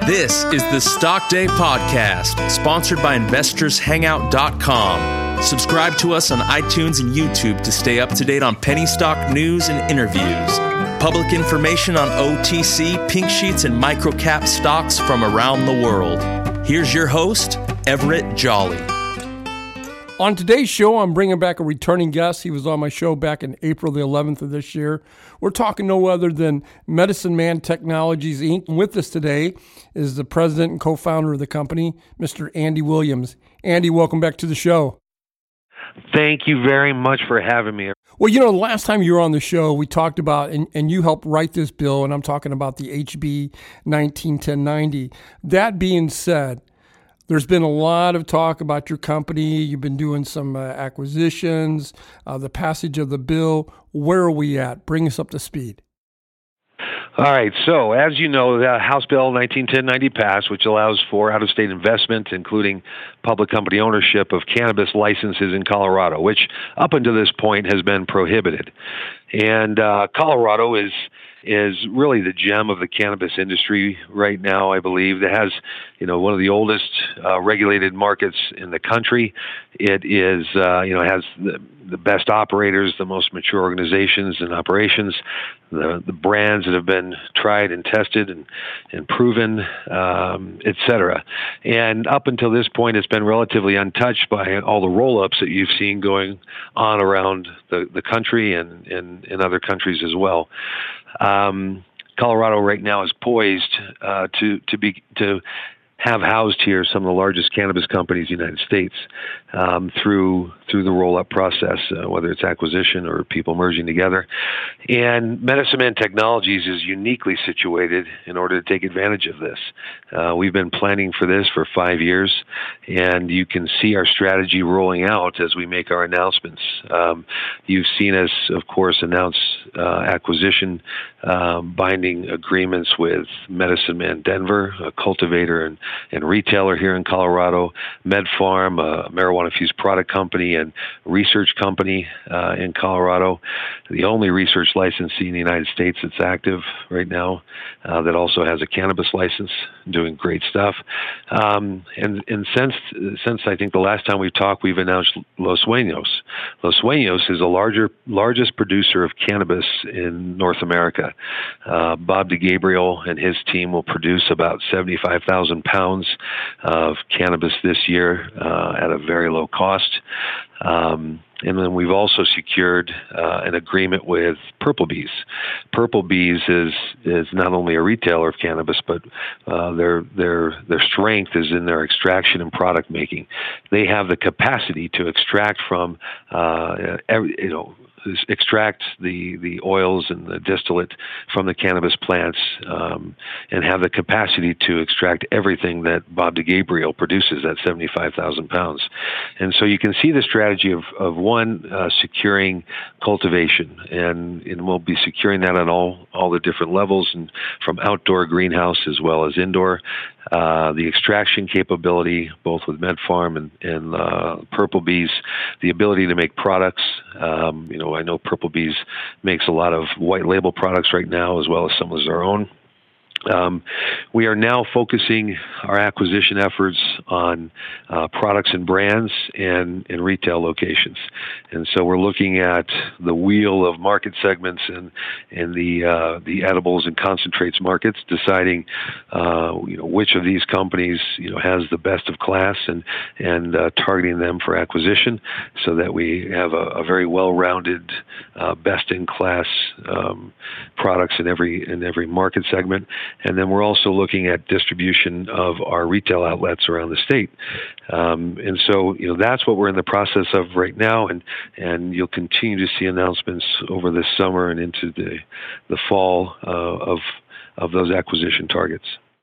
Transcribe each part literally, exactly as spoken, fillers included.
This is the Stock Day Podcast, sponsored by investors hangout dot com. Subscribe to us on iTunes and YouTube to stay up to date on penny stock news and interviews. Public information on O T C, pink sheets, and microcap stocks from around the world. Here's your host, Everett Jolly. On today's show, I'm bringing back a returning guest. He was on my show back in April the eleventh of this year. We're talking no other than Medicine Man Technologies, Incorporated. With us today is the president and co-founder of the company, Mister Andy Williams. Andy, welcome back to the show. Thank you very much for having me. Well, you know, the last time you were on the show, we talked about, and, and you helped write this bill, and I'm talking about the H B nineteen ten ninety. That being said, there's been a lot of talk about your company. You've been doing some uh, acquisitions, uh, the passage of the bill. Where are we at? Bring us up to speed. All right. So, as you know, the House Bill nineteen ten ninety passed, which allows for out-of-state investment, including public company ownership of cannabis licenses in Colorado, which up until this point has been prohibited. And uh, Colorado is is really the gem of the cannabis industry right now, I believe. It has, you know, one of the oldest uh, regulated markets in the country. It is, uh, you know, has the, the best operators, the most mature organizations and operations, the, the brands that have been tried and tested and, and proven, um, et cetera. And up until this point, it's been relatively untouched by all the roll-ups that you've seen going on around the, the country and, and in other countries as well. Um, Colorado right now is poised uh, to to be to have housed here some of the largest cannabis companies in the United States um, through through the roll-up process, uh, whether it's acquisition or people merging together. And Medicine Man Technologies is uniquely situated in order to take advantage of this. Uh, we've been planning for this for five years, and you can see our strategy rolling out as we make our announcements. Um, you've seen us, of course, announce uh, acquisition um, binding agreements with Medicine Man Denver, a cultivator and and retailer here in Colorado, MedFarm, a marijuana-infused product company and research company uh, in Colorado, the only research licensee in the United States that's active right now uh, that also has a cannabis license, doing great stuff. Um, and and since, since I think the last time we talked, we've announced Los Sueños. Los Sueños is the larger, largest producer of cannabis in North America. Uh, Bob DeGabriel and his team will produce about seventy-five thousand pounds of cannabis this year uh, at a very low cost. Um, and then we've also secured uh, an agreement with Purple Bees. Purple Bees is is not only a retailer of cannabis, but uh, their their their strength is in their extraction and product making. They have the capacity to extract from uh, every, you know. extract the, the oils and the distillate from the cannabis plants um, and have the capacity to extract everything that Bob DeGabriel produces at seventy-five thousand pounds. And so you can see the strategy of, of one, uh, securing cultivation, and, and we'll be securing that on all, all the different levels, and from outdoor greenhouse as well as indoor. Uh, the extraction capability, both with MedFarm and, and uh, Purple Bees, the ability to make products. Um, you know, I know Purple Bees makes a lot of white label products right now, as well as some of their own. Um, we are now focusing our acquisition efforts on uh, products and brands and, and retail locations. And so we're looking at the wheel of market segments and, and the uh, the edibles and concentrates markets, deciding uh, you know, which of these companies you know has the best of class, and, and uh, targeting them for acquisition so that we have a, a very well-rounded, uh, best-in-class um, products in every in every market segment. And then we're also looking at distribution of our retail outlets around the state. Um, and so, you know, that's what we're in the process of right now. And, and you'll continue to see announcements over this summer and into the, the fall uh, of, of those acquisition targets.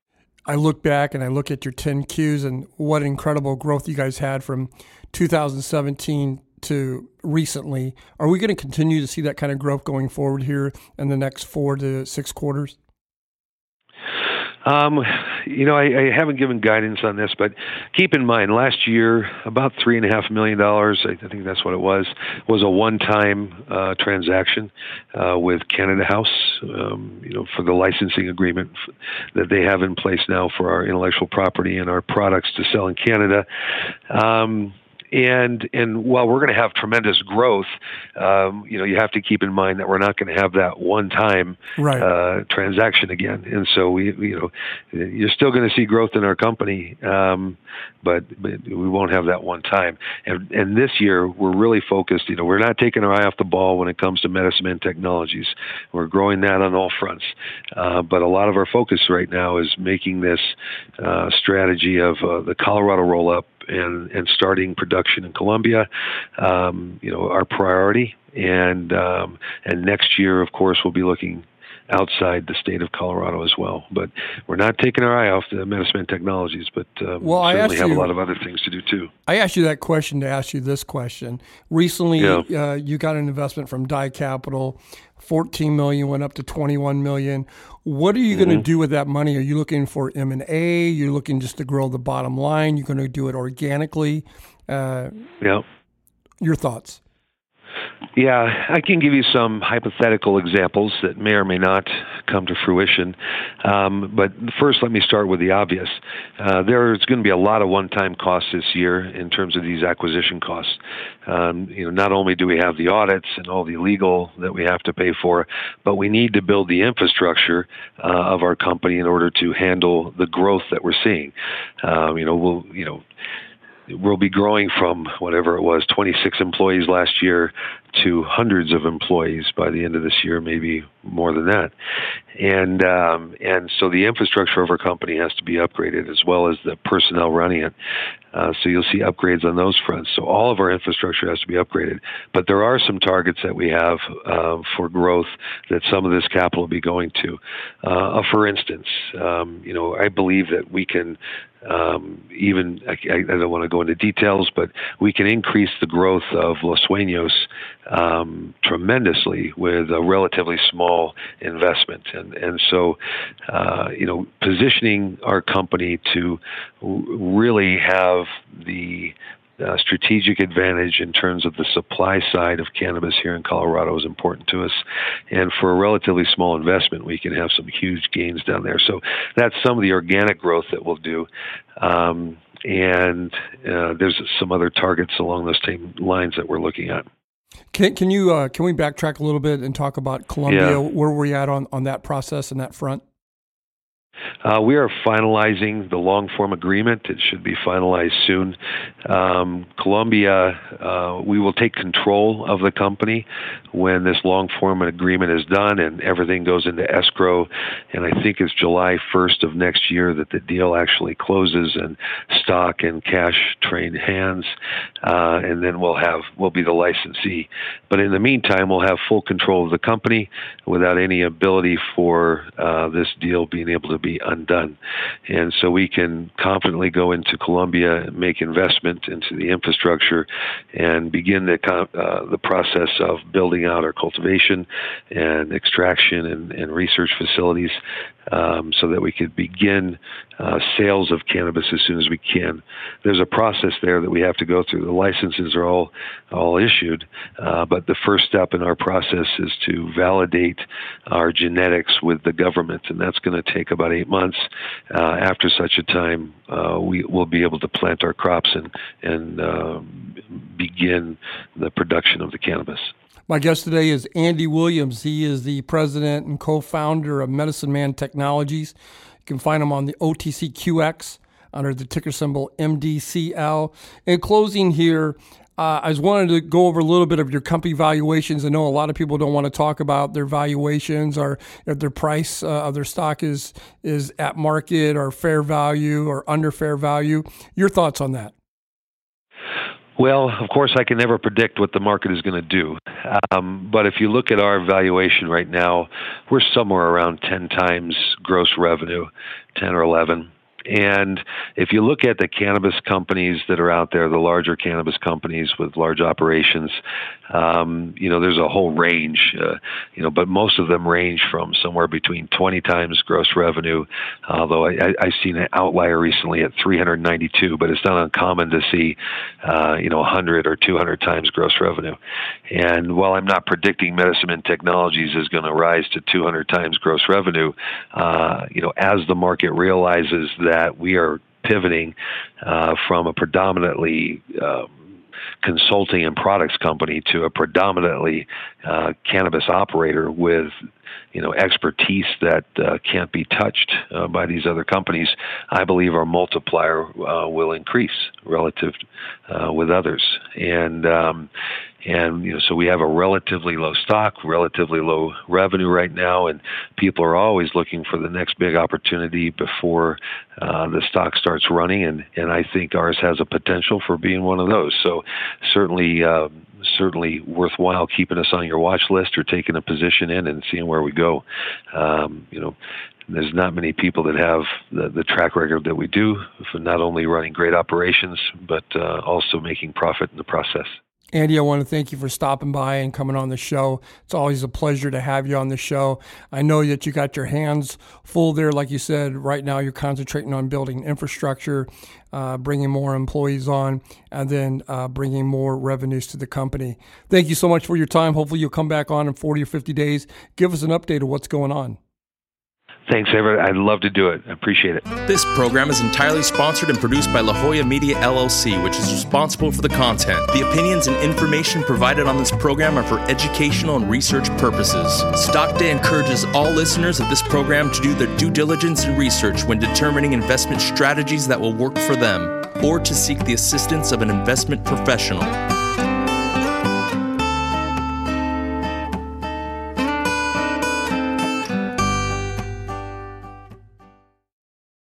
I look back and I look at your ten Qs and what incredible growth you guys had from two thousand seventeen to recently. Are we going to continue to see that kind of growth going forward here in the next four to six quarters? Um, you know, I, I haven't given guidance on this, but keep in mind, last year, about three and a half million dollars, I think that's what it was, was a one-time uh, transaction uh, with Canada House, um, you know, for the licensing agreement f- that they have in place now for our intellectual property and our products to sell in Canada. Um, And and while we're going to have tremendous growth, um, you know, you have to keep in mind that we're not going to have that one-time right. uh, transaction again. And so we, you know, you're still going to see growth in our company, um, but, but we won't have that one time. And and this year we're really focused. You know, we're not taking our eye off the ball when it comes to Medicine Technologies. We're growing that on all fronts. Uh, but a lot of our focus right now is making this uh, strategy of uh, the Colorado roll-up and, and starting production in Colombia, um, you know, our priority. And um, and next year, of course, we'll be looking outside the state of Colorado as well. But we're not taking our eye off the Medicine Technologies, but um, well, I certainly have you, a lot of other things to do too. I asked you that question to ask you this question. Recently, yeah. uh, you got an investment from Dye Capital. fourteen million dollars went up to twenty-one million dollars. What are you mm-hmm. going to do with that money? Are you looking for M and A? You're looking just to grow the bottom line? You're going to do it organically? Uh, yeah. Your thoughts? Yeah, I can give you some hypothetical examples that may or may not come to fruition. Um, but first, let me start with the obvious. Uh, there's going to be a lot of one-time costs this year in terms of these acquisition costs. Um, you know, not only do we have the audits and all the legal that we have to pay for, but we need to build the infrastructure uh, of our company in order to handle the growth that we're seeing. Um, you know, we'll, you know. We'll be growing from whatever it was, twenty-six employees last year to hundreds of employees by the end of this year, maybe more than that. And um, and so the infrastructure of our company has to be upgraded as well as the personnel running it. Uh, so you'll see upgrades on those fronts. So all of our infrastructure has to be upgraded. But there are some targets that we have uh, for growth that some of this capital will be going to. Uh, for instance, um, you know, I believe that we can um, even, I, I don't want to go into details, but we can increase the growth of Los Sueños um, tremendously with a relatively small investment. And, and so, uh, you know, positioning our company to really have the uh, strategic advantage in terms of the supply side of cannabis here in Colorado is important to us. And for a relatively small investment, we can have some huge gains down there. So that's some of the organic growth that we'll do. Um, and uh, there's some other targets along those same lines that we're looking at. Can, can you uh, can we backtrack a little bit and talk about Colombia? Yeah. Where were we at on, on that process and that front? Uh, we are finalizing the long-form agreement. It should be finalized soon. Um, Colombia, uh, we will take control of the company when this long-form agreement is done and everything goes into escrow. And I think it's July first of next year that the deal actually closes and stock and cash trade hands. Uh, and then we'll have we'll be the licensee. But in the meantime, we'll have full control of the company without any ability for uh, this deal being able to be undone. And so we can confidently go into Colombia and make investment into the infrastructure and begin the uh, the process of building out our cultivation and extraction and, and research facilities um, so that we could begin uh, sales of cannabis as soon as we can. There's a process there that we have to go through. The licenses are all all issued, uh, but the first step in our process is to validate our genetics with the government, and that's going to take about eight months. Uh, after such a time, uh, we will be able to plant our crops and and uh, begin the production of the cannabis. My guest today is Andy Williams. He is the president and co-founder of Medicine Man Technologies. You can find him on the O T C Q X under the ticker symbol M D C L. In closing here, uh, I just wanted to go over a little bit of your company valuations. I know a lot of people don't want to talk about their valuations or if their price uh, of their stock is is at market or fair value or under fair value. Your thoughts on that? Well, of course, I can never predict what the market is going to do. Um, but if you look at our valuation right now, we're somewhere around ten times gross revenue, ten or eleven. And if you look at the cannabis companies that are out there, the larger cannabis companies with large operations, um, you know, there's a whole range, uh, you know, but most of them range from somewhere between twenty times gross revenue, although I, I, I've seen an outlier recently at three hundred ninety-two, but it's not uncommon to see, uh, you know, one hundred or two hundred times gross revenue. And while I'm not predicting Medicine and Technologies is going to rise to two hundred times gross revenue, uh, you know, as the market realizes that we are pivoting uh, from a predominantly um, consulting and products company to a predominantly uh, cannabis operator with, you know, expertise that uh, can't be touched uh, by these other companies, I believe our multiplier uh, will increase relative uh, with others. And um, and you know, so we have a relatively low stock, relatively low revenue right now, and people are always looking for the next big opportunity before uh, the stock starts running. And, and I think ours has a potential for being one of those. So certainly. Uh, certainly worthwhile keeping us on your watch list or taking a position in and seeing where we go. Um, you know, there's not many people that have the, the track record that we do for not only running great operations, but uh, also making profit in the process. Andy, I want to thank you for stopping by and coming on the show. It's always a pleasure to have you on the show. I know that you got your hands full there. Like you said, right now you're concentrating on building infrastructure, uh, bringing more employees on, and then uh, bringing more revenues to the company. Thank you so much for your time. Hopefully you'll come back on in forty or fifty days. Give us an update of what's going on. Thanks, Everett. I'd love to do it. I appreciate it. This program is entirely sponsored and produced by La Jolla Media, L L C, which is responsible for the content. The opinions and information provided on this program are for educational and research purposes. Stock Day encourages all listeners of this program to do their due diligence and research when determining investment strategies that will work for them, or to seek the assistance of an investment professional.